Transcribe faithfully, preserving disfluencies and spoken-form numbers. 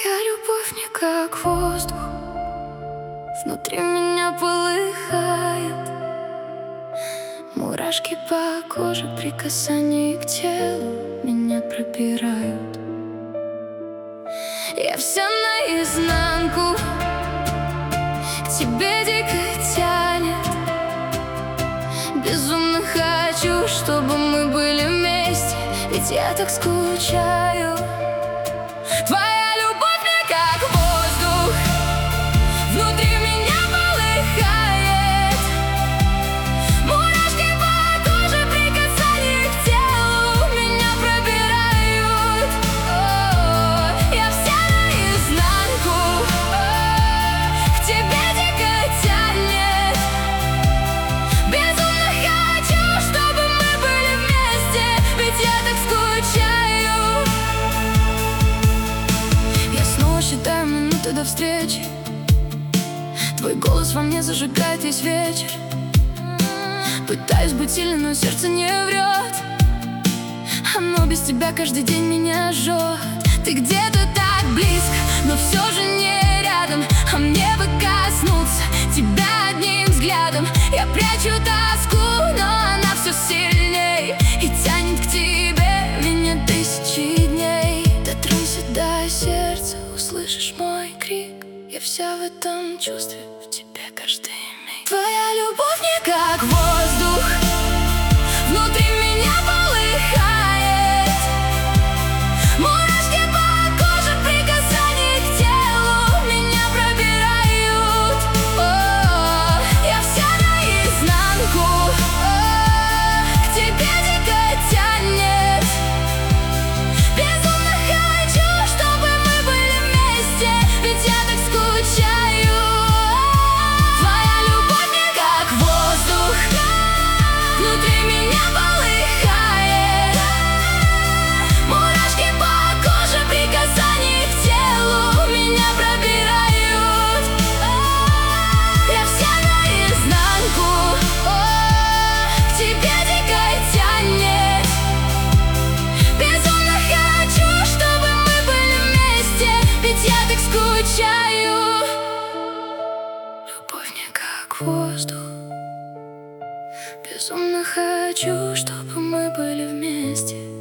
Твоя любовь не как воздух, внутри меня полыхает. Мурашки по коже при касании к телу меня пробирают. Я вся наизнанку, к тебе дико тянет. Безумно хочу, чтобы мы были вместе, ведь я так скучаю. Твоя любовь не как воздух, внутри меня полыхает. Мурашки по коже при касании к телу меня пробирают. О, я вся наизнанку, о, к тебе дико тянет. Безумно хочу, чтобы мы были вместе, ведь я так скучаю. Я снова считаю минуты до встречи. Твой голос во мне зажигает весь вечер. Пытаюсь быть сильной, но сердце не врет. Оно без тебя каждый день меня жжет. Ты где-то так близко, но все же не рядом. А мне бы коснуться тебя одним взглядом. Я прячу тоску, но она все сильней и тянет к тебе меня тысячи дней. Дотронься до сердца, услышишь мой крик. Я вся в этом чувстве, в тебе каждый миг. Твоя любовь не как воздух, внутри меня полыхает. Мурашки по коже при касании к телу меня пробирают. О, я вся наизнанку, о, к тебе дико тянет. Безумно хочу, чтобы мы были вместе, ведь я так скучаю. Твоя любовь не как воздух, внутри меня полыхает. Мурашки по коже при касании к телу меня пробирают. Я вся наизнанку, о, к тебе дико тянет. Безумно хочу, чтобы мы были вместе, ведь я так скучаю. Любовь не как воздух, безумно хочу, чтобы мы были вместе.